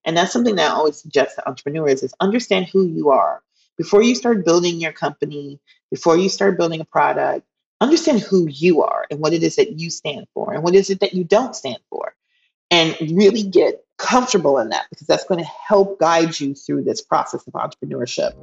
And that's something that I always suggest to entrepreneurs is understand who you are. Before you start building your company, before you start building a product, understand who you are and what it is that you stand for and what is it that you don't stand for. And really get comfortable in that because that's going to help guide you through this process of entrepreneurship.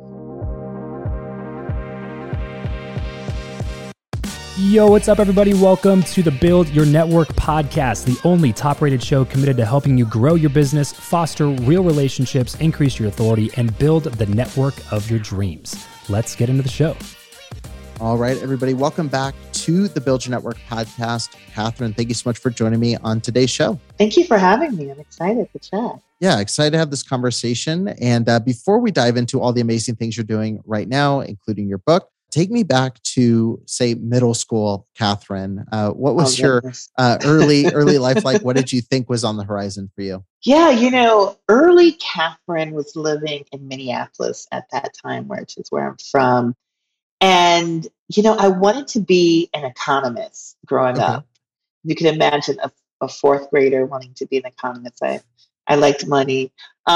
Yo, what's up, everybody? Welcome to the Build Your Network podcast, the only top-rated show committed to helping you grow your business, foster real relationships, increase your authority, and build the network of your dreams. Let's get into the show. All right, everybody. Welcome back to the Build Your Network podcast. Catherine, thank you so much for joining me on today's show. Thank you for having me. I'm excited to chat. Yeah, excited to have this conversation. And before we dive into all the amazing things you're doing right now, including your book, take me back to, say, middle school, Catherine. What was your early life like? What did you think was on the horizon for you? Yeah, early Catherine was living in Minneapolis at that time, which is where I'm from. And, I wanted to be an economist growing up. You can imagine a fourth grader wanting to be an economist. I liked money.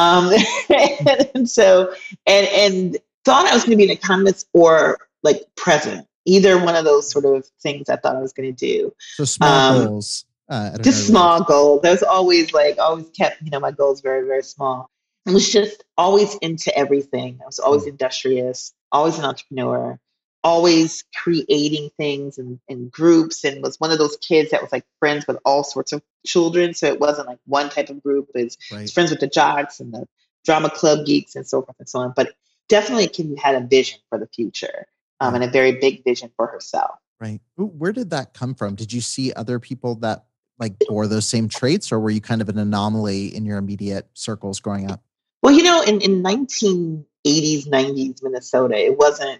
And thought I was going to be an economist or like president. Either one of those sort of things I thought I was going to do. So small goals. Just small goals. I was always kept, my goals very, very small. I was just always into everything. I was always industrious, always an entrepreneur, always creating things in groups, and was one of those kids that was like friends with all sorts of children. So it wasn't like one type of group. It's friends with the jocks and the drama club geeks and so forth and so on. But definitely Kim had a vision for the future and a very big vision for herself. Right. Where did that come from? Did you see other people that like bore those same traits, or were you kind of an anomaly in your immediate circles growing up? Well, in 1980s, 90s Minnesota, it wasn't,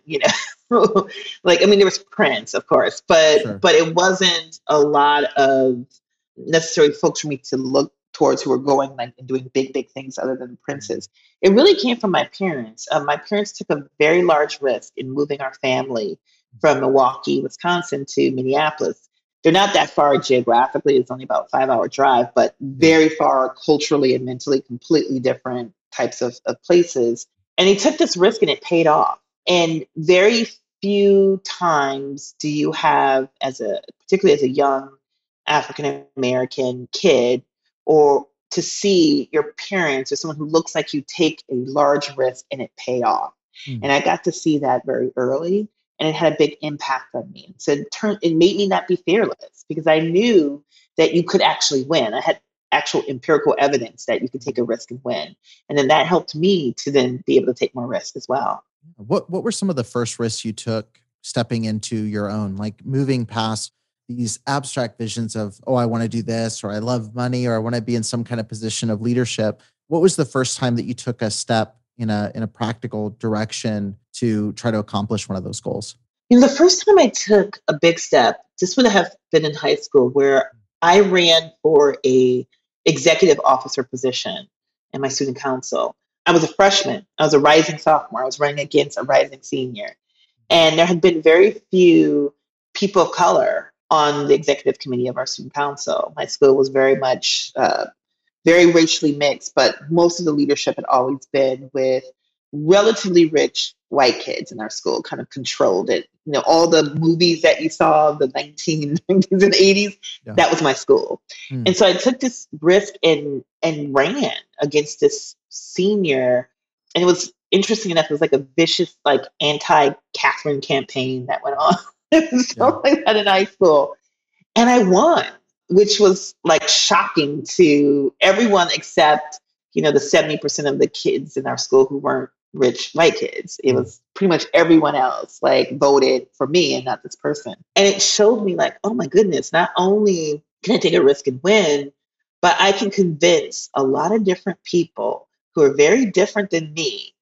there was Prince, of course, but it wasn't a lot of necessarily folks for me to look towards who were going and doing big, big things other than Prince's. It really came from my parents. My parents took a very large risk in moving our family from Milwaukee, Wisconsin to Minneapolis. They're not that far geographically. It's only about a 5-hour drive, but very far culturally and mentally, completely different types of places. And they took this risk and it paid off. And very few times do you have, particularly as a young African-American kid, or to see your parents or someone who looks like you take a large risk and it pay off. And I got to see that very early, and it had a big impact on me. So it made me not be fearless because I knew that you could actually win. I had actual empirical evidence that you could take a risk and win. And then that helped me to then be able to take more risk as well. What were some of the first risks you took stepping into your own, like moving past these abstract visions of, I want to do this, or I love money, or I want to be in some kind of position of leadership? What was the first time that you took a step in a practical direction to try to accomplish one of those goals? The first time I took a big step, this would have been in high school, where I ran for a executive officer position in my student council. I was a freshman. I was a rising sophomore. I was running against a rising senior. And there had been very few people of color on the executive committee of our student council. My school was very much very racially mixed, but most of the leadership had always been with relatively rich white kids in our school, kind of controlled it. All the movies that you saw, the 1990s and 80s, that was my school. And so I took this risk and ran against this senior. And it was interesting enough, it was like a vicious, anti-Catherine campaign that went on. Something like that in high school. And I won, which was shocking to everyone except, the 70% of the kids in our school who weren't rich white kids. It was pretty much everyone else voted for me and not this person. And it showed me oh my goodness, not only can I take a risk and win, but I can convince a lot of different people who are very different than me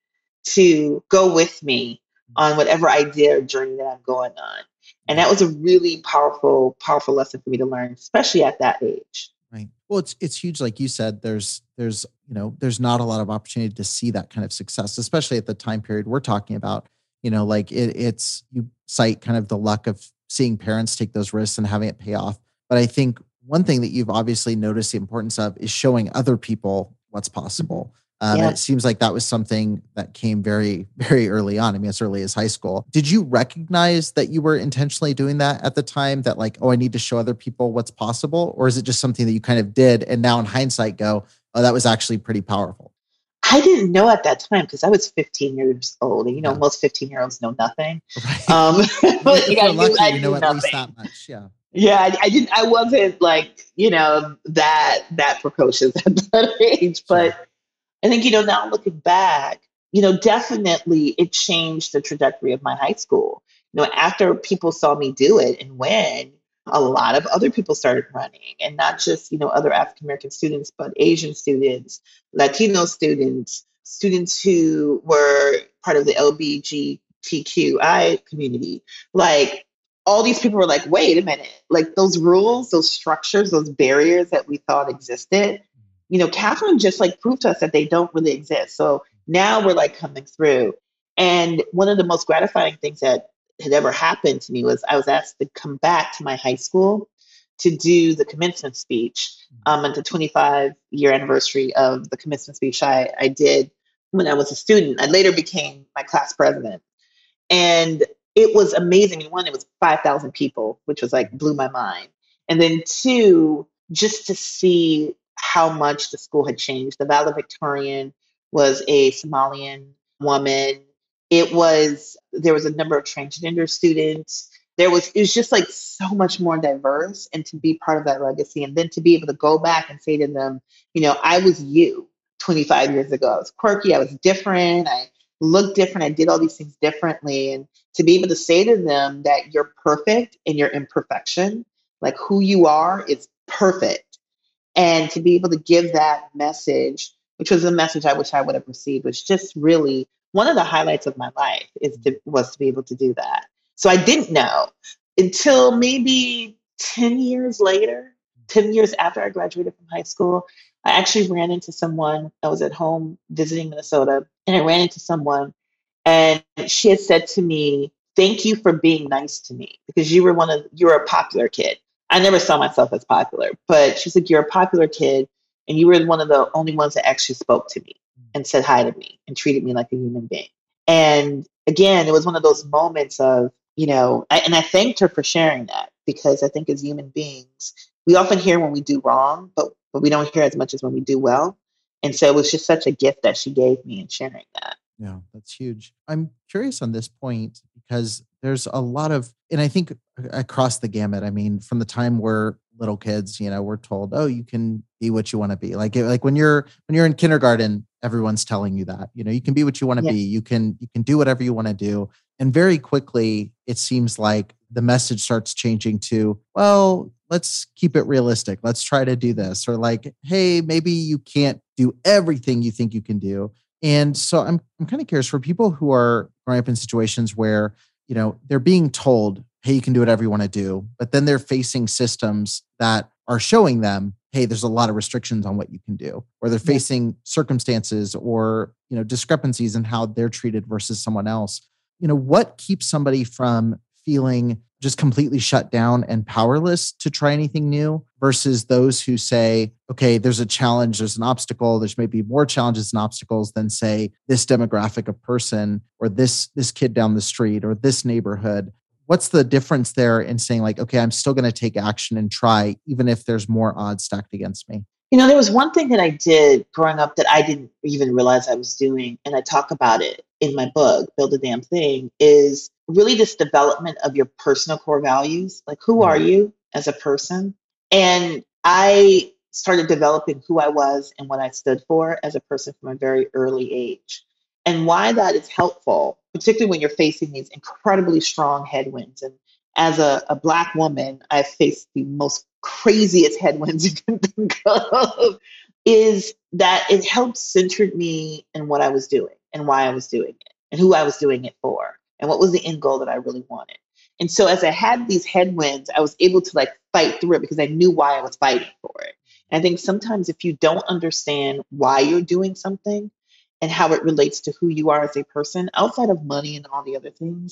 to go with me on whatever idea or journey that I'm going on. And that was a really powerful, powerful lesson for me to learn, especially at that age. Right. Well, it's huge. Like you said, there's not a lot of opportunity to see that kind of success, especially at the time period we're talking about. It's you cite kind of the luck of seeing parents take those risks and having it pay off. But I think one thing that you've obviously noticed the importance of is showing other people what's possible. And Yeah. it seems like that was something that came very, very early on. I mean, as early as high school. Did you recognize that you were intentionally doing that at the time, that like, oh, I need to show other people what's possible? Or is it just something that you kind of did and now in hindsight go, oh, that was actually pretty powerful? I didn't know at that time because I was 15 years old, and Yeah. most 15-year-olds know nothing. Right. But If we're lucky, I we know knew at least nothing. that much. Yeah. Yeah, I didn't. I wasn't like that precocious at that age. Sure. But I think now looking back, definitely it changed the trajectory of my high school. After people saw me do it and win, a lot of other people started running, and not just other African American students, but Asian students, Latino students, students who were part of the LGBTQI community. Like all these people were like, wait a minute, like those rules, those structures, those barriers that we thought existed, Catherine just like proved to us that they don't really exist. So now we're like coming through. And one of the most gratifying things that had ever happened to me was I was asked to come back to my high school to do the commencement speech at the 25-year anniversary of the commencement speech I did when I was a student. I later became my class president. And it was amazing. One, it was 5,000 people, which was like blew my mind. And then two, just to see how much the school had changed. The valedictorian was a Somalian woman. There was a number of transgender students. It was just like so much more diverse, and to be part of that legacy, and then to be able to go back and say to them, I was you 25 years ago. I was quirky. I was different. I looked different. I did all these things differently. And to be able to say to them that you're perfect in your imperfection, like who you are is perfect. And to be able to give that message, which was a message I wish I would have received, was just really one of the highlights of my life was to be able to do that. So I didn't know until maybe 10 years later, 10 years after I graduated from high school. I actually ran into someone. I was at home visiting Minnesota, and I ran into someone, and she had said to me, "Thank you for being nice to me, because you're a popular kid." I never saw myself as popular, but she's like, "You're a popular kid, and you were one of the only ones that actually spoke to me and said hi to me and treated me like a human being." And again, it was one of those moments of, and I thanked her for sharing that, because I think as human beings, we often hear when we do wrong, but we don't hear as much as when we do well. And so it was just such a gift that she gave me in sharing that. Yeah, that's huge. I'm curious on this point because there's a lot of, and I think across the gamut, I mean, from the time we're little kids, we're told, oh, you can be what you want to be. Like when you're in kindergarten, everyone's telling you that, you can be what you want to Yeah. be. You can do whatever you want to do. And very quickly, it seems like the message starts changing to, well, let's keep it realistic. Let's try to do this. Or like, hey, maybe you can't do everything you think you can do. And so I'm kind of curious for people who are growing up in situations where, they're being told, hey, you can do whatever you want to do, but then they're facing systems that are showing them, hey, there's a lot of restrictions on what you can do, or they're facing circumstances or, discrepancies in how they're treated versus someone else. What keeps somebody from feeling just completely shut down and powerless to try anything new versus those who say, okay, there's a challenge, there's an obstacle, there's maybe more challenges and obstacles than say this demographic of person or this kid down the street or this neighborhood. What's the difference there in saying like, okay, I'm still going to take action and try, even if there's more odds stacked against me? There was one thing that I did growing up that I didn't even realize I was doing, and I talk about it in my book, Build a Damn Thing, is really this development of your personal core values. Like, who are you as a person? And I started developing who I was and what I stood for as a person from a very early age. And why that is helpful, particularly when you're facing these incredibly strong headwinds. And as a Black woman, I've faced the most craziest headwinds you can think of, is that it helped center me in what I was doing and why I was doing it and who I was doing it for and what was the end goal that I really wanted. And so as I had these headwinds, I was able to like fight through it because I knew why I was fighting for it. And I think sometimes if you don't understand why you're doing something and how it relates to who you are as a person outside of money and all the other things,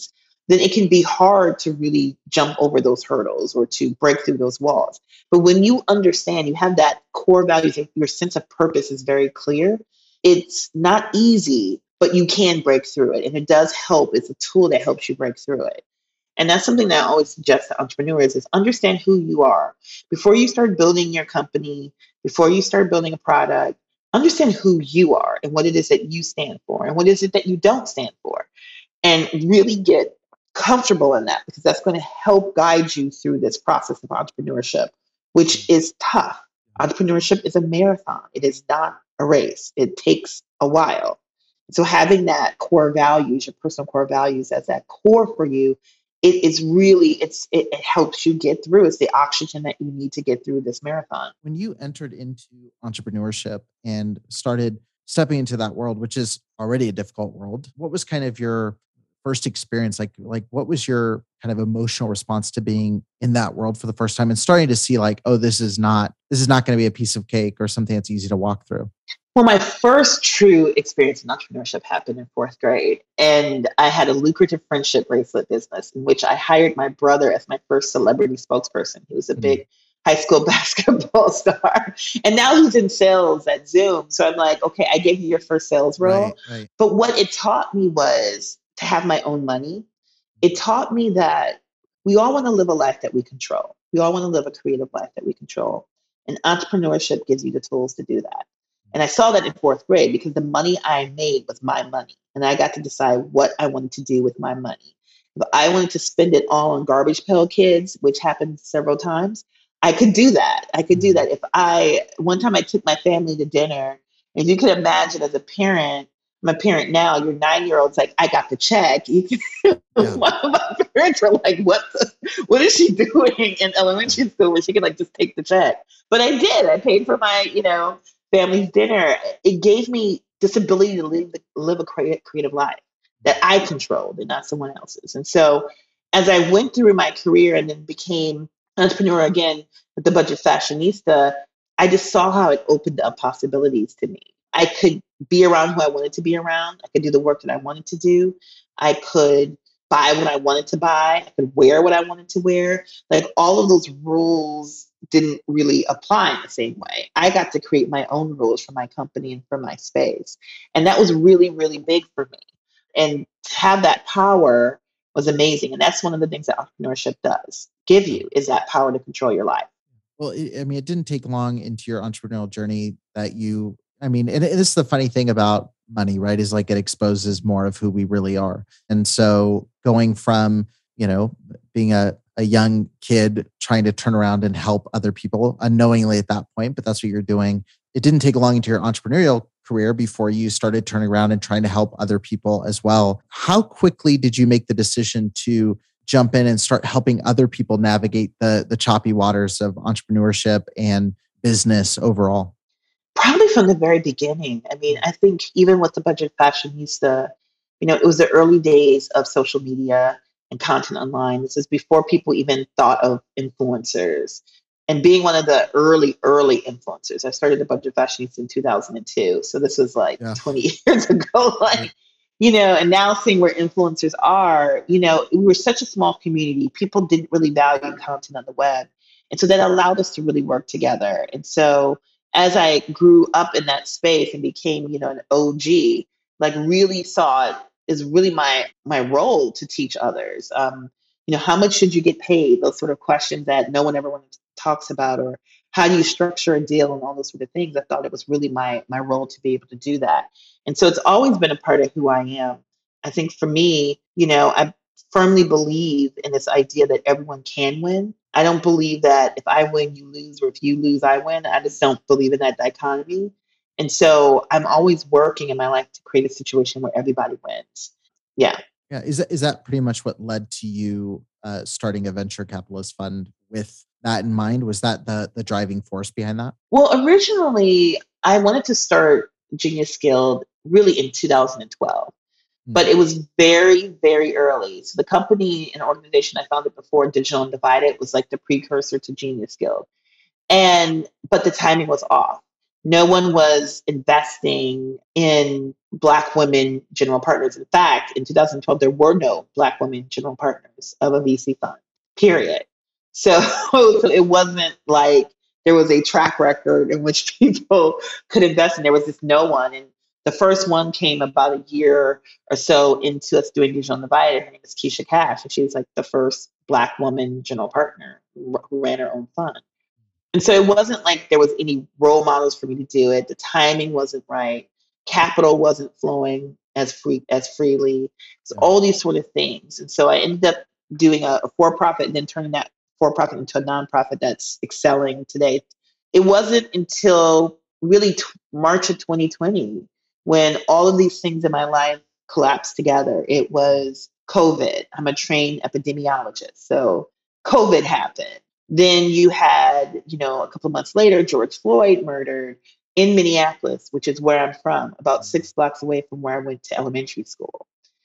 then it can be hard to really jump over those hurdles or to break through those walls. But when you understand, you have that core values, your sense of purpose is very clear. It's not easy, but you can break through it. And it does help. It's a tool that helps you break through it. And that's something that I always suggest to entrepreneurs is understand who you are. Before you start building your company, before you start building a product, understand who you are and what it is that you stand for and what is it that you don't stand for. And really get comfortable in that, because that's going to help guide you through this process of entrepreneurship, which is tough. Entrepreneurship is a marathon. It is not a race. It takes a while. So having that core values, your personal core values as that core for you, it is really, it helps you get through. It's the oxygen that you need to get through this marathon. When you entered into entrepreneurship and started stepping into that world, which is already a difficult world, what was kind of your first experience? Like what was your kind of emotional response to being in that world for the first time and starting to see like, oh, this is not going to be a piece of cake or something that's easy to walk through? Well, my first true experience in entrepreneurship happened in fourth grade. And I had a lucrative friendship bracelet business in which I hired my brother as my first celebrity spokesperson. He was a big high school basketball star. And now he's in sales at Zoom. So I'm like, okay, I gave you your first sales role. Right. But what it taught me was to have my own money. It taught me that we all want to live a life that we control. We all want to live a creative life that we control. And entrepreneurship gives you the tools to do that. And I saw that in fourth grade because the money I made was my money. And I got to decide what I wanted to do with my money. If I wanted to spend it all on Garbage Pail Kids, which happened several times, I could do that. One time I took my family to dinner, and you can imagine as a parent, I'm a parent now, your 9-year-old's like, I got the check. My parents were like, what is she doing in elementary school where she could like just take the check? But I did. I paid for my, family's dinner. It gave me this ability to live a creative life that I controlled and not someone else's. And so as I went through my career and then became an entrepreneur again with the Budget Fashionista, I just saw how it opened up possibilities to me. I could be around who I wanted to be around. I could do the work that I wanted to do. I could buy what I wanted to buy. I could wear what I wanted to wear. Like all of those rules didn't really apply in the same way. I got to create my own rules for my company and for my space. And that was really, really big for me. And to have that power was amazing. And that's one of the things that entrepreneurship does give you, is that power to control your life. Well, it didn't take long into your entrepreneurial journey that and this is the funny thing about money, right? Is like it exposes more of who we really are. And so going from, being a young kid trying to turn around and help other people unknowingly at that point, but that's what you're doing. It didn't take long into your entrepreneurial career before you started turning around and trying to help other people as well. How quickly did you make the decision to jump in and start helping other people navigate the choppy waters of entrepreneurship and business overall? Probably from the very beginning. I think even with the Budget Fashionista, it was the early days of social media and content online. This is before people even thought of influencers. And being one of the early influencers, I started the Budget Fashionista in 2002. So this was 20 years ago. And now seeing where influencers are, we were such a small community. People didn't really value content on the web. And so that allowed us to really work together. And so as I grew up in that space and became, an OG, really saw it is really my role to teach others. How much should you get paid? Those sort of questions that no one ever talks about, or how do you structure a deal and all those sort of things. I thought it was really my role to be able to do that. And so it's always been a part of who I am. I think for me, I firmly believe in this idea that everyone can win. I don't believe that if I win, you lose, or if you lose, I win. I just don't believe in that dichotomy. And so I'm always working in my life to create a situation where everybody wins. Yeah. Yeah. Is that pretty much what led to you starting a venture capitalist fund with that in mind? Was that the driving force behind that? Well, originally I wanted to start Genius Skilled really in 2012. But it was very, very early. So the company and organization I founded before, Digital Undivided, was like the precursor to Genius Guild. But the timing was off. No one was investing in Black women general partners. In fact, in 2012, there were no Black women general partners of a VC fund, period. So, so it wasn't like there was a track record in which people could invest in. There was just no one. And the first one came about a year or so into us doing Digital Undivided. Her name is Keisha Cash, and she was like the first Black woman general partner who ran her own fund. And so it wasn't like there was any role models for me to do it. The timing wasn't right. Capital wasn't flowing as freely. So all these sort of things. And so I ended up doing a for-profit and then turning that for-profit into a nonprofit that's excelling today. It wasn't until really March of 2020 when all of these things in my life collapsed together. It was COVID. I'm a trained epidemiologist. So COVID happened. Then you had, a couple of months later, George Floyd murdered in Minneapolis, which is where I'm from, about 6 blocks away from where I went to elementary school.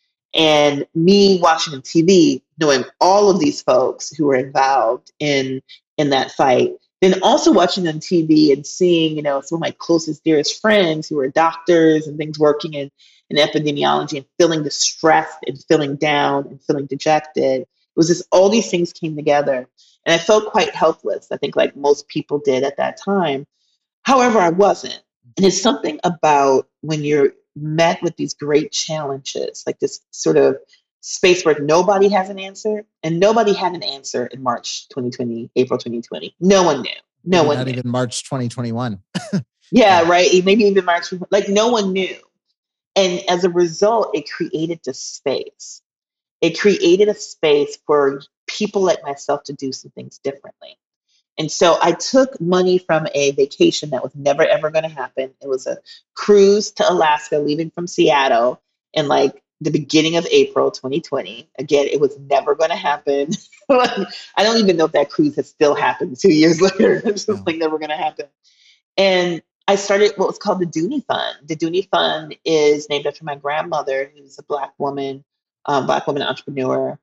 And me watching on TV, knowing all of these folks who were involved in that fight, then also watching on TV and seeing, some of my closest, dearest friends who were doctors and things working in epidemiology and feeling distressed and feeling down and feeling dejected. It was just all these things came together. And I felt quite helpless, I think like most people did at that time. However, I wasn't. And it's something about when you're met with these great challenges, like this sort of space where nobody has an answer, and nobody had an answer in March 2020, April 2020. No one knew. Not even March 2021. Yeah, right. Maybe even March, like no one knew. And as a result, it created this space. It created a space for people like myself to do some things differently. And so I took money from a vacation that was never, ever going to happen. It was a cruise to Alaska, leaving from Seattle in like the beginning of April 2020. Again, it was never going to happen. I don't even know if that cruise has still happened 2 years later. It's just like never going to happen. And I started what was called the Dooney Fund. The Dooney Fund is named after my grandmother, who's a Black woman entrepreneur.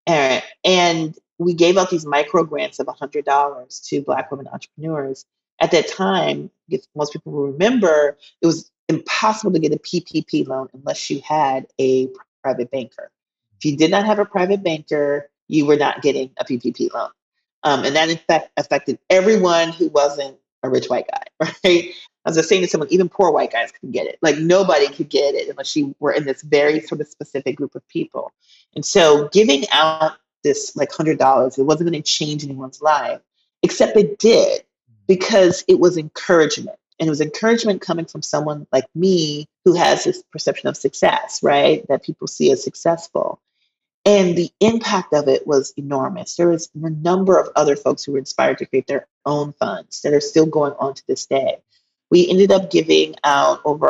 And we gave out these micro grants of $100 to Black women entrepreneurs. At that time, if most people will remember, it was impossible to get a PPP loan unless you had a private banker. If you did not have a private banker, you were not getting a PPP loan. And that in fact affected everyone who wasn't a rich white guy, right? I was just saying to someone, even poor white guys couldn't get it. Like nobody could get it unless you were in this very sort of specific group of people. And so giving out this like $100, it wasn't going to change anyone's life, except it did because it was encouragement. And it was encouragement coming from someone like me who has this perception of success, right? That people see as successful. And the impact of it was enormous. There was a number of other folks who were inspired to create their own funds that are still going on to this day. We ended up giving out over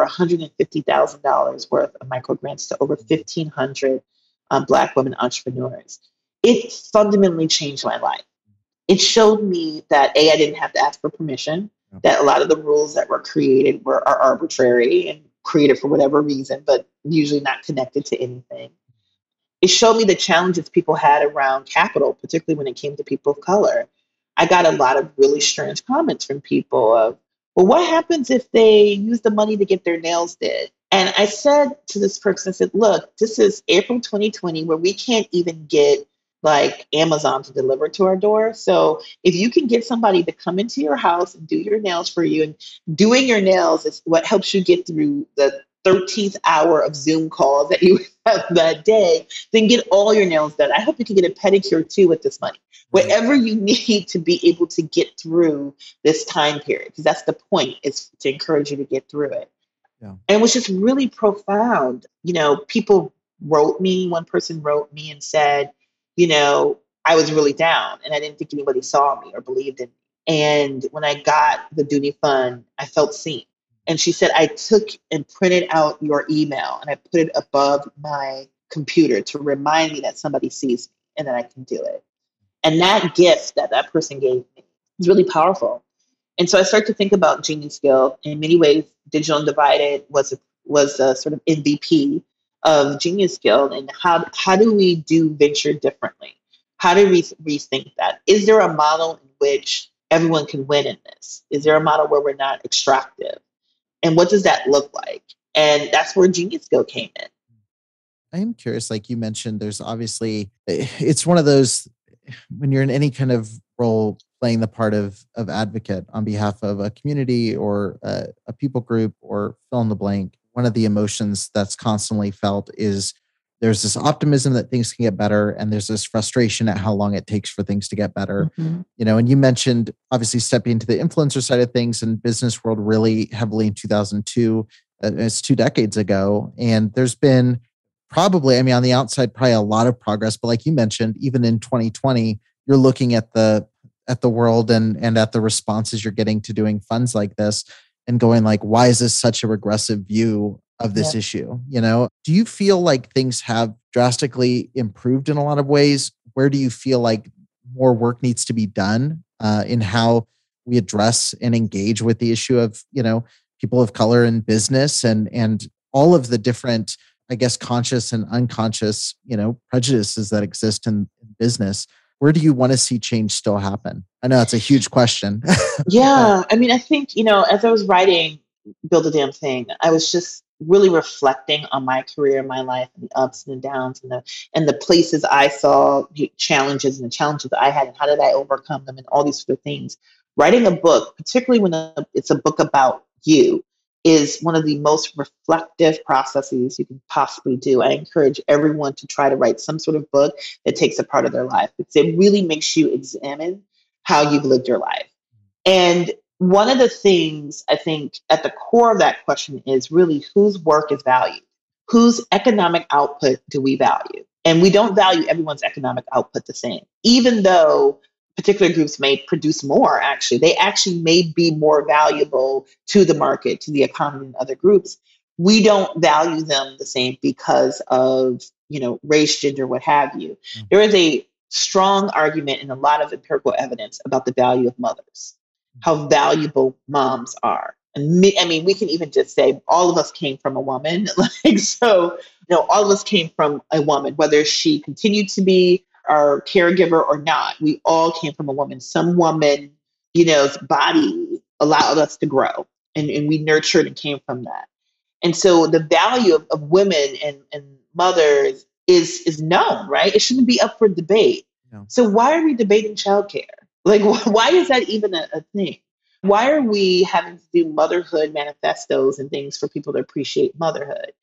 $150,000 worth of micro grants to over 1,500 Black women entrepreneurs. It fundamentally changed my life. It showed me that I didn't have to ask for permission, that a lot of the rules that were created are arbitrary and created for whatever reason, but usually not connected to anything. It showed me the challenges people had around capital, particularly when it came to people of color. I got a lot of really strange comments from people of, well, what happens if they use the money to get their nails did? And I said to this person, I said, look, this is April 2020 where we can't even get like Amazon to deliver to our door. So if you can get somebody to come into your house and do your nails for you, and doing your nails is what helps you get through the 13th hour of Zoom calls that you have that day, then get all your nails done. I hope you can get a pedicure too with this money. Whatever you need to be able to get through this time period, because that's the point, is to encourage you to get through it. Yeah. And it was just really profound. People wrote me, one person wrote me and said, I was really down and I didn't think anybody saw me or believed in me. And when I got the Dooney Fund, I felt seen. And she said, I took and printed out your email and I put it above my computer to remind me that somebody sees me and that I can do it. And that gift that person gave me is really powerful. And so I started to think about Genius Guild. In many ways, Digital Undivided was a sort of MVP of Genius Guild. And how do we do venture differently? How do we rethink that? Is there a model in which everyone can win in this? Is there a model where we're not extractive? And what does that look like? And that's where Genius Go came in. I am curious, like you mentioned, there's obviously, it's one of those, when you're in any kind of role playing the part of advocate on behalf of a community or a people group or fill in the blank, one of the emotions that's constantly felt is there's this optimism that things can get better, and there's this frustration at how long it takes for things to get better. Mm-hmm. You know, and you mentioned obviously stepping into the influencer side of things and business world really heavily in 2002. It's 2 decades ago. And there's been probably, I mean, on the outside, probably a lot of progress. But like you mentioned, even in 2020, you're looking at the world and at the responses you're getting to doing funds like this and going like, why is this such a regressive view of this issue? You know, do you feel like things have drastically improved in a lot of ways? Where do you feel like more work needs to be done in how we address and engage with the issue of, you know, people of color in business and all of the different, I guess, conscious and unconscious, you know, prejudices that exist in business? Where do you want to see change still happen? I know it's a huge question. Yeah. I mean, I think, you know, as I was writing Build a Damn Thing, I was just really reflecting on my career, my life, and the ups and the downs and the places I saw challenges and the challenges I had and how did I overcome them and all these sort of things. Writing a book, particularly when it's a book about you, is one of the most reflective processes you can possibly do. I encourage everyone to try to write some sort of book that takes a part of their life because it really makes you examine how you've lived your life. And one of the things I think at the core of that question is really whose work is valued? Whose economic output do we value? And we don't value everyone's economic output the same, even though particular groups may produce more, actually. They actually may be more valuable to the market, to the economy than other groups. We don't value them the same because of, you know, race, gender, what have you. Mm-hmm. There is a strong argument and a lot of empirical evidence about the value of mothers, how valuable moms are. And I mean, we can even just say all of us came from a woman. So, you know, all of us came from a woman, whether she continued to be our caregiver or not. We all came from a woman. Some woman, you know's body allowed us to grow and we nurtured and came from that. And so the value of women and mothers is known, right? It shouldn't be up for debate. No. So why are we debating childcare? Like, why is that even a thing? Why are we having to do motherhood manifestos and things for people to appreciate motherhood?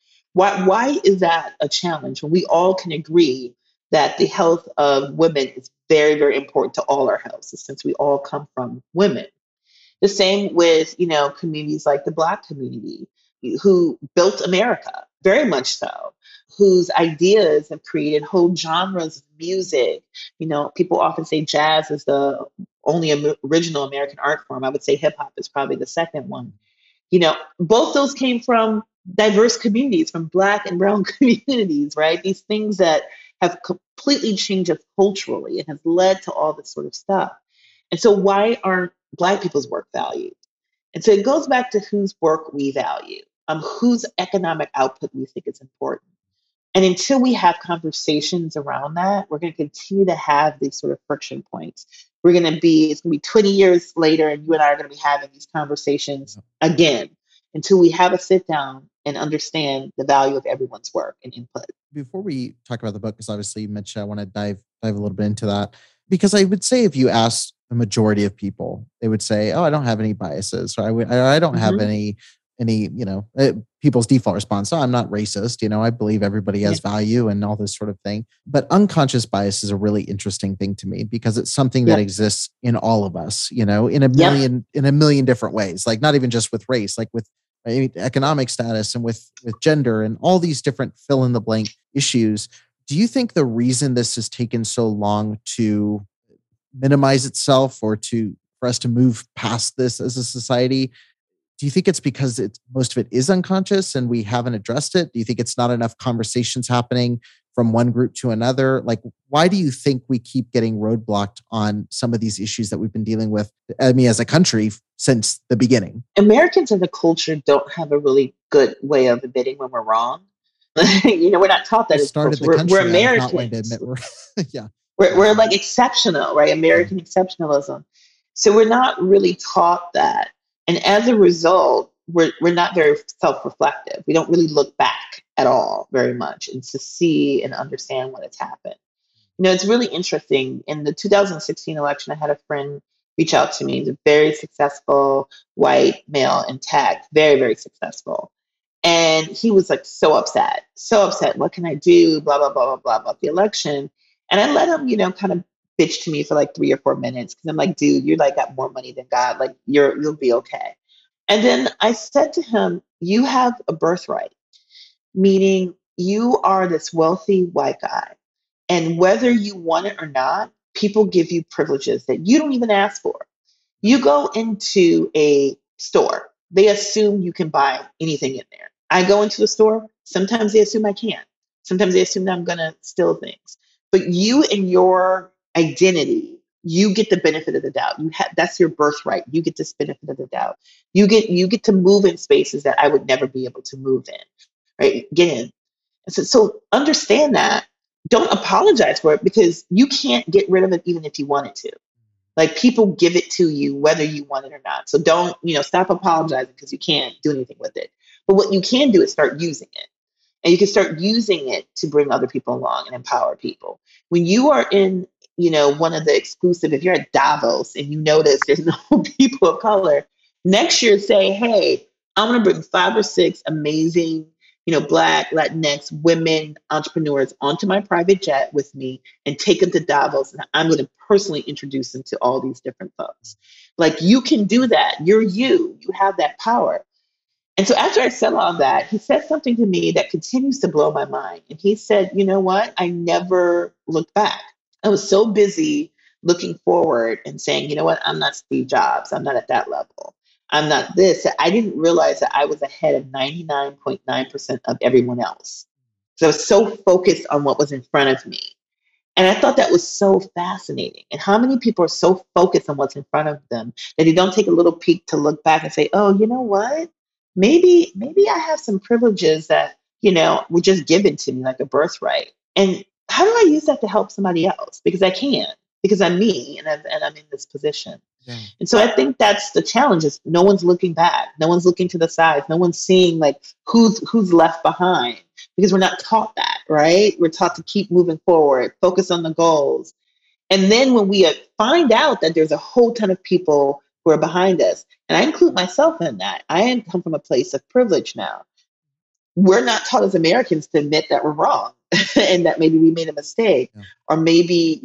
Why is that a challenge when we all can agree that the health of women is very, very important to all our health, since we all come from women? The same with, you know, communities like the Black community who built America, very much so, whose ideas have created whole genres of music. You know, people often say jazz is the only original American art form. I would say hip hop is probably the second one. You know, both those came from diverse communities, from Black and brown communities, right? These things that have completely changed us culturally and has led to all this sort of stuff. And so why aren't Black people's work valued? And so it goes back to whose work we value, whose economic output we think is important. And until we have conversations around that, we're going to continue to have these sort of friction points. It's going to be 20 years later, and you and I are going to be having these conversations again until we have a sit down and understand the value of everyone's work and input. Before we talk about the book, because obviously you mentioned I want to dive a little bit into that, because I would say if you asked the majority of people, they would say, "Oh, I don't have any biases," or I don't have any, you know, people's default response. "Oh, I'm not racist. You know, I believe everybody has value and all this sort of thing." But unconscious bias is a really interesting thing to me because it's something that exists in all of us, you know, in a million different ways, like not even just with race, like with economic status and with gender and all these different fill in the blank issues. Do you think the reason this has taken so long to minimize itself or for us to move past this as a society, do you think it's because most of it is unconscious and we haven't addressed it? Do you think it's not enough conversations happening from one group to another? Like, why do you think we keep getting roadblocked on some of these issues that we've been dealing with, I mean, as a country since the beginning? Americans as a culture don't have a really good way of admitting when we're wrong. You know, we're not taught that. We're Americans. Yeah. We're like exceptional, right? American exceptionalism. So we're not really taught that. And as a result, we're not very self-reflective. We don't really look back at all very much and to see and understand what has happened. It's really interesting. In the 2016 election, I had a friend reach out to me. He's a very successful white male in tech, very, very successful. And he was like so upset, so upset. What can I do? Blah, blah, blah, blah, blah about the election. And I let him, kind of bitch to me for like 3 or 4 minutes because I'm like, dude, you're like got more money than God. Like you'll be okay. And then I said to him, you have a birthright, meaning you are this wealthy white guy. And whether you want it or not, people give you privileges that you don't even ask for. You go into a store, they assume you can buy anything in there. I go into a store, sometimes they assume I can't. Sometimes they assume that I'm going to steal things. But you and your identity, you get the benefit of the doubt. That's your birthright. You get this benefit of the doubt. You get to move in spaces that I would never be able to move in, right? Get in. So understand that. Don't apologize for it because you can't get rid of it even if you wanted to. Like people give it to you whether you want it or not. So don't, stop apologizing because you can't do anything with it. But what you can do is start using it. And you can start using it to bring other people along and empower people. When you are in, one of the exclusive, if you're at Davos and you notice there's no people of color, next year say, hey, I'm going to bring 5 or 6 amazing Black, Latinx, women, entrepreneurs onto my private jet with me and take them to Davos. And I'm going to personally introduce them to all these different folks. Like you can do that. You're you have that power. And so after I said all that, he said something to me that continues to blow my mind. And he said, you know what? I never looked back. I was so busy looking forward and saying, you know what? I'm not Steve Jobs. I'm not at that level. I'm not this. I didn't realize that I was ahead of 99.9% of everyone else. So I was so focused on what was in front of me. And I thought that was so fascinating. And how many people are so focused on what's in front of them that they don't take a little peek to look back and say, oh, you know what? Maybe I have some privileges that, were just given to me like a birthright. And how do I use that to help somebody else? Because I can, because I'm me and I'm in this position. Yeah. And so I think that's the challenge is no one's looking back. No one's looking to the sides. No one's seeing like who's left behind because we're not taught that, right? We're taught to keep moving forward, focus on the goals. And then when we find out that there's a whole ton of people who are behind us, and I include myself in that, I come from a place of privilege now. We're not taught as Americans to admit that we're wrong and that maybe we made a mistake or maybe,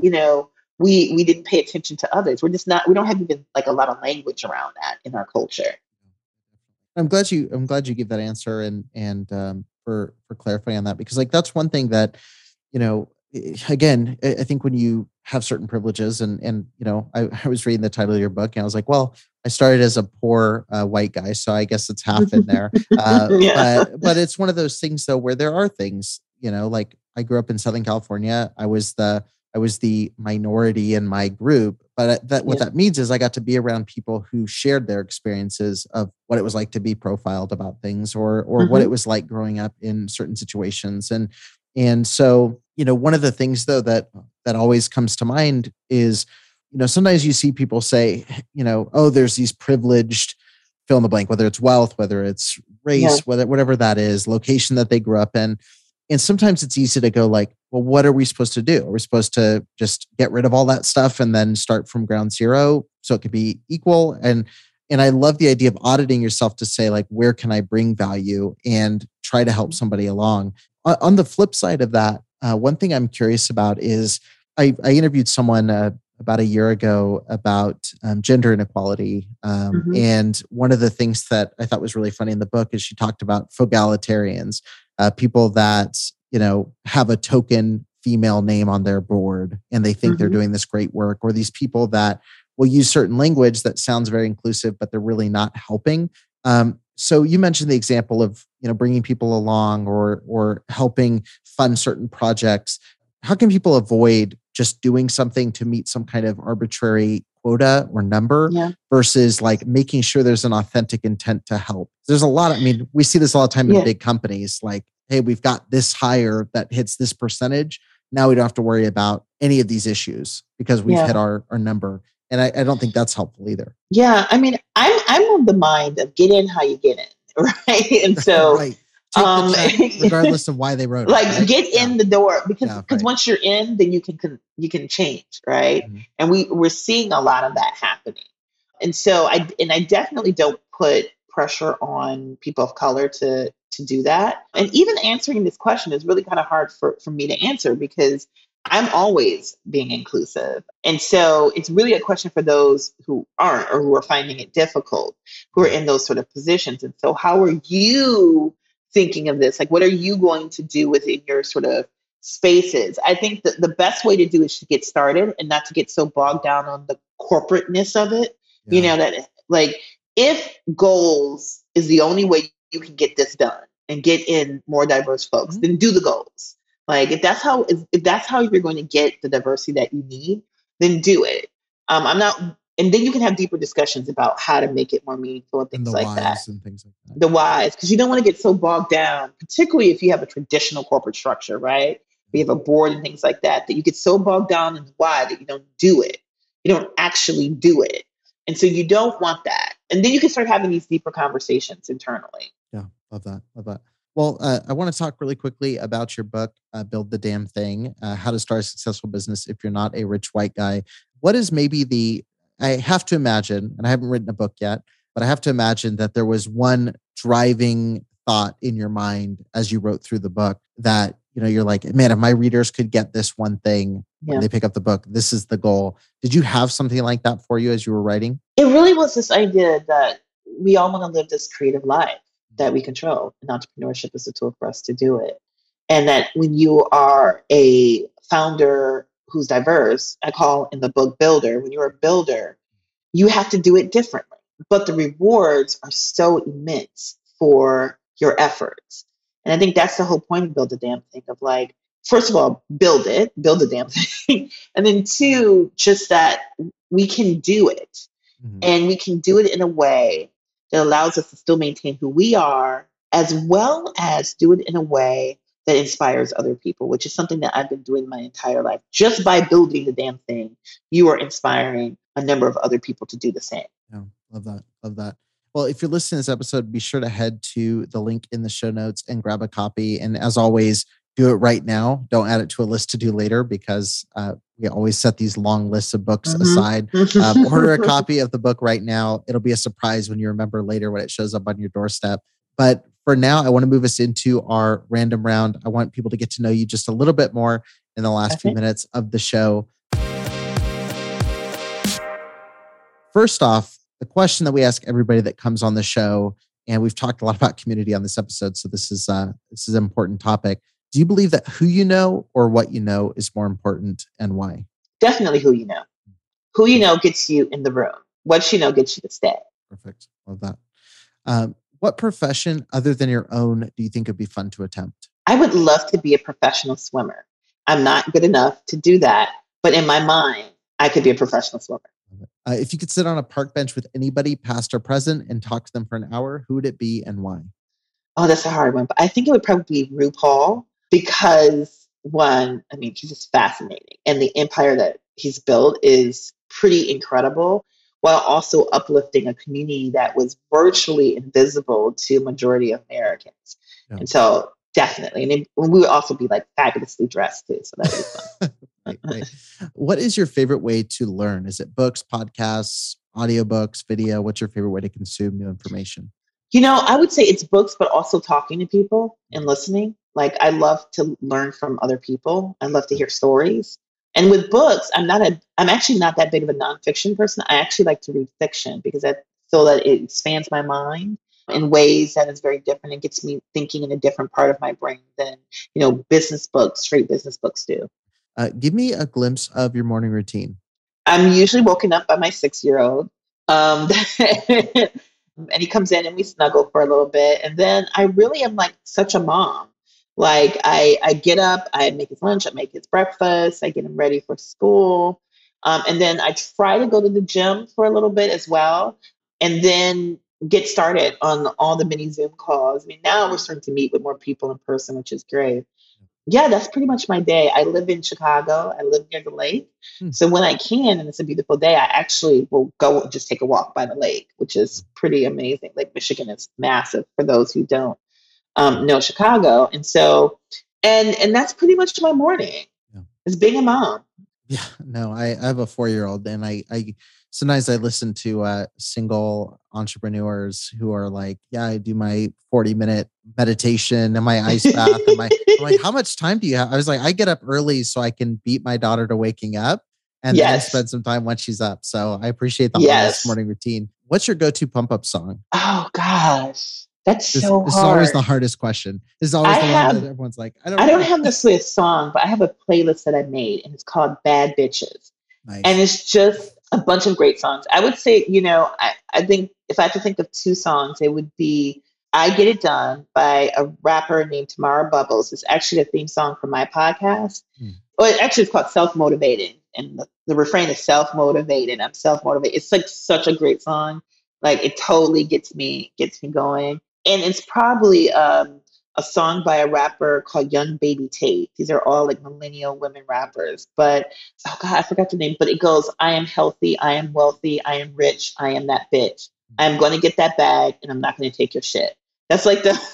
we didn't pay attention to others. We don't have even like a lot of language around that in our culture. I'm glad you give that answer and for clarifying on that, because like, that's one thing that, again, I think when you have certain privileges and I was reading the title of your book and I was like, well, I started as a poor white guy, so I guess it's half in there. But it's one of those things though, where there are things, like I grew up in Southern California. I was the minority in my group, but what that means is I got to be around people who shared their experiences of what it was like to be profiled about things or what it was like growing up in certain situations. And so, one of the things though that always comes to mind is, sometimes you see people say, oh, there's these privileged fill in the blank, whether it's wealth, whether it's race, whatever that is, location that they grew up in. And sometimes it's easy to go like, well, what are we supposed to do? Are we supposed to just get rid of all that stuff and then start from ground zero so it could be equal? And I love the idea of auditing yourself to say like, where can I bring value and try to help somebody along? On the flip side of that, one thing I'm curious about is I interviewed someone about a year ago about gender inequality. And one of the things that I thought was really funny in the book is she talked about fogalitarians, people that, have a token female name on their board and they think they're doing this great work, or these people that will use certain language that sounds very inclusive, but they're really not helping. So you mentioned the example of, bringing people along or helping fund certain projects. How can people avoid just doing something to meet some kind of arbitrary quota or number versus like making sure there's an authentic intent to help? There's a lot we see this all the time in big companies, like, hey, we've got this hire that hits this percentage. Now we don't have to worry about any of these issues because we've hit our number. And I don't think that's helpful either. Yeah. I mean, I'm of the mind of get in how you get in. Right. And so, right. Take the check regardless of why they wrote like, it. Right? get in the door because right. once you're in, then you can change. Right. Mm-hmm. And we're seeing a lot of that happening. And so I definitely don't put pressure on people of color to do that. And even answering this question is really kind of hard for me to answer because I'm always being inclusive. And so it's really a question for those who aren't or who are finding it difficult, who are in those sort of positions. And so how are you thinking of this? Like, what are you going to do within your sort of spaces? I think that the best way to do is to get started and not to get so bogged down on the corporateness of it. Yeah. You know, that like if goals is the only way you can get this done and get in more diverse folks, then do the goals. Like if that's how you're going to get the diversity that you need, then do it. I'm not, and then you can have deeper discussions about how to make it more meaningful and things like that. And things like that. The whys, because you don't want to get so bogged down, particularly if you have a traditional corporate structure, right? You have a board and things like that you get so bogged down in the why that you don't do it. You don't actually do it. And so you don't want that. And then you can start having these deeper conversations internally. Yeah, love that. Love that. Well, I want to talk really quickly about your book, Build the Damn Thing, How to Start a Successful Business If You're Not a Rich White Guy. What is maybe I have to imagine, and I haven't written a book yet, but I have to imagine that there was one driving thought in your mind as you wrote through the book that, you're like, man, if my readers could get this one thing when they pick up the book, this is the goal. Did you have something like that for you as you were writing? It really was this idea that we all want to live this creative life that we control. And entrepreneurship is a tool for us to do it. And that when you are a founder who's diverse, I call in the book builder, when you're a builder, you have to do it differently. But the rewards are so immense for your efforts. And I think that's the whole point of Build the Damn Thing of like, first of all, build the damn thing. And then two, just that we can do it. Mm-hmm. And we can do it in a way that allows us to still maintain who we are, as well as do it in a way that inspires other people, which is something that I've been doing my entire life. Just by building the damn thing, you are inspiring a number of other people to do the same. Yeah, love that. Love that. Well, if you're listening to this episode, be sure to head to the link in the show notes and grab a copy. And as always, do it right now. Don't add it to a list to do later because we always set these long lists of books aside. Order a copy of the book right now. It'll be a surprise when you remember later when it shows up on your doorstep. But for now, I want to move us into our random round. I want people to get to know you just a little bit more in the last few minutes of the show. First off, the question that we ask everybody that comes on the show, and we've talked a lot about community on this episode, so this is an important topic. Do you believe that who you know or what you know is more important, and why? Definitely who you know. Who you know gets you in the room. What you know gets you to stay. Perfect. Love that. What profession other than your own do you think would be fun to attempt? I would love to be a professional swimmer. I'm not good enough to do that, but in my mind, I could be a professional swimmer. If you could sit on a park bench with anybody, past or present, and talk to them for an hour, who would it be and why? Oh, that's a hard one. But I think it would probably be RuPaul because, one, I mean, he's just fascinating. And the empire that he's built is pretty incredible, while also uplifting a community that was virtually invisible to a majority of Americans. Yeah. And so definitely. And then we would also be like fabulously dressed too. So that would be fun. Right. What is your favorite way to learn? Is it books, podcasts, audiobooks, video? What's your favorite way to consume new information? I would say it's books, but also talking to people and listening. Like I love to learn from other people. I love to hear stories. And with books, I'm actually not that big of a nonfiction person. I actually like to read fiction because I feel that it expands my mind in ways that is very different and gets me thinking in a different part of my brain than, straight business books do. Give me a glimpse of your morning routine. I'm usually woken up by my 6-year-old. And he comes in and we snuggle for a little bit. And then I really am like such a mom. Like I get up, I make his lunch, I make his breakfast, I get him ready for school. And then I try to go to the gym for a little bit as well. And then get started on all the mini Zoom calls. I mean, now we're starting to meet with more people in person, which is great. yeah, that's pretty much my day. I live in Chicago. I live near the lake. So when I can, and it's a beautiful day, I actually will go and just take a walk by the lake, which is pretty amazing. Lake Michigan is massive for those who don't know Chicago. And so, and that's pretty much my morning. Yeah. Is being a mom. Yeah, no, I have a 4-year-old, and I sometimes I listen to single entrepreneurs who are like, yeah, I do my 40-minute meditation and my ice bath. And I'm like, how much time do you have? I was like, I get up early so I can beat my daughter to waking up, and then I spend some time when she's up. So I appreciate the honest morning routine. What's your go-to pump up song? Oh gosh. That's so hard. This is always the hardest question. This is always one that everyone's like, I don't have necessarily a song, but I have a playlist that I made, and it's called Bad Bitches. Nice. And it's just a bunch of great songs. I would say, I think if I had to think of 2 songs, it would be I Get It Done by a rapper named Tamara Bubbles. It's actually a theme song for my podcast. Well, actually, it's called Self-Motivated. And the refrain is self-motivated. I'm self-motivated. It's like such a great song. Like it totally gets me going. And it's probably a song by a rapper called Young Baby Tate. These are all like millennial women rappers. But, oh God, I forgot the name. But it goes, I am healthy, I am wealthy, I am rich, I am that bitch. I'm going to get that bag, and I'm not going to take your shit. That's like the,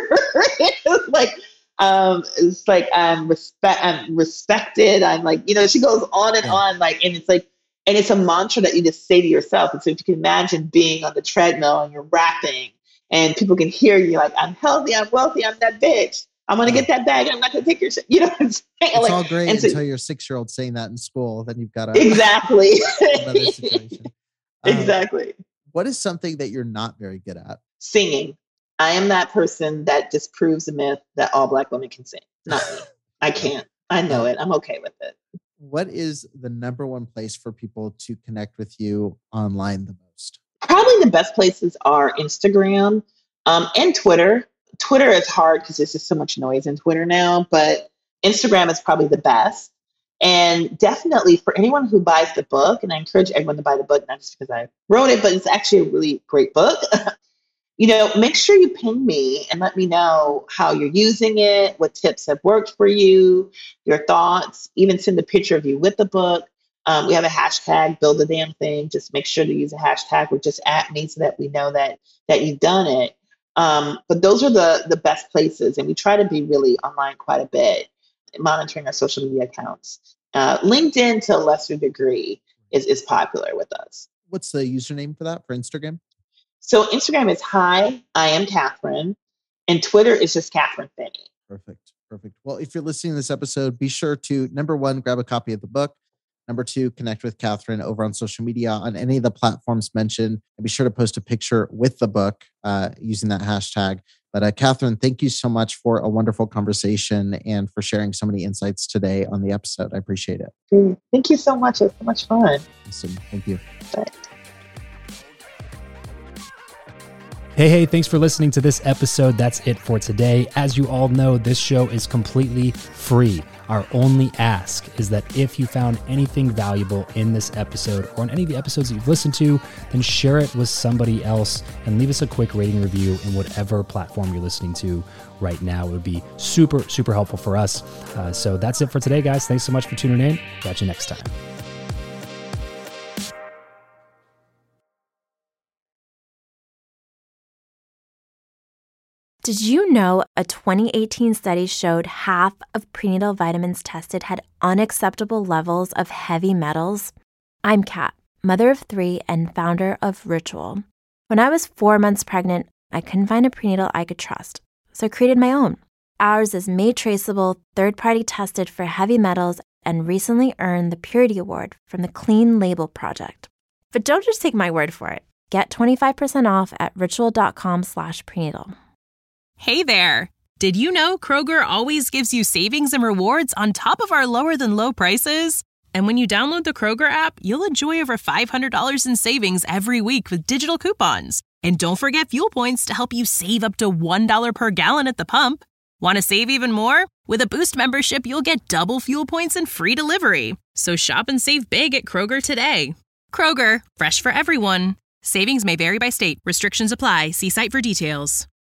it's like I'm respected. I'm like, she goes on and on, like, and it's like, and it's a mantra that you just say to yourself. And so if you can imagine being on the treadmill and you're rapping, and people can hear you like, I'm healthy, I'm wealthy, I'm that bitch. I'm going to get that bag, and I'm not going to take your shit. You know what I'm saying? It's all great until you're 6-year-old saying that in school. Then you've got exactly. another situation. Exactly. What is something that you're not very good at? Singing. I am that person that disproves the myth that all Black women can sing. Not me. I can't. I know it. I'm okay with it. What is the number one place for people to connect with you online the most? Probably the best places are Instagram and Twitter. Twitter is hard because there's just so much noise in Twitter now, but Instagram is probably the best. And definitely for anyone who buys the book, and I encourage everyone to buy the book, not just because I wrote it, but it's actually a really great book. Make sure you ping me and let me know how you're using it, what tips have worked for you, your thoughts, even send a picture of you with the book. We have a hashtag, build the damn thing. Just make sure to use a hashtag or just at me so that we know that you've done it. But those are the best places. And we try to be really online quite a bit, monitoring our social media accounts. LinkedIn to a lesser degree is popular with us. What's the username for that for Instagram? So Instagram is Hi, I am Catherine. And Twitter is just Catherine Finney. Perfect. Well, if you're listening to this episode, be sure to, number 1, grab a copy of the book. Number 2, connect with Catherine over on social media on any of the platforms mentioned. And be sure to post a picture with the book using that hashtag. But Catherine, thank you so much for a wonderful conversation and for sharing so many insights today on the episode. I appreciate it. Thank you so much. It was so much fun. Awesome. Thank you. Bye. Hey, thanks for listening to this episode. That's it for today. As you all know, this show is completely free. Our only ask is that if you found anything valuable in this episode or in any of the episodes that you've listened to, then share it with somebody else and leave us a quick rating review in whatever platform you're listening to right now. It would be super, super helpful for us. So that's it for today, guys. Thanks so much for tuning in. Catch you next time. Did you know a 2018 study showed half of prenatal vitamins tested had unacceptable levels of heavy metals? I'm Kat, mother of 3 and founder of Ritual. When I was 4 months pregnant, I couldn't find a prenatal I could trust, so I created my own. Ours is made traceable, third-party tested for heavy metals, and recently earned the Purity Award from the Clean Label Project. But don't just take my word for it. Get 25% off at ritual.com/prenatal. Hey there! Did you know Kroger always gives you savings and rewards on top of our lower-than-low prices? And when you download the Kroger app, you'll enjoy over $500 in savings every week with digital coupons. And don't forget fuel points to help you save up to $1 per gallon at the pump. Want to save even more? With a Boost membership, you'll get double fuel points and free delivery. So shop and save big at Kroger today. Kroger, fresh for everyone. Savings may vary by state. Restrictions apply. See site for details.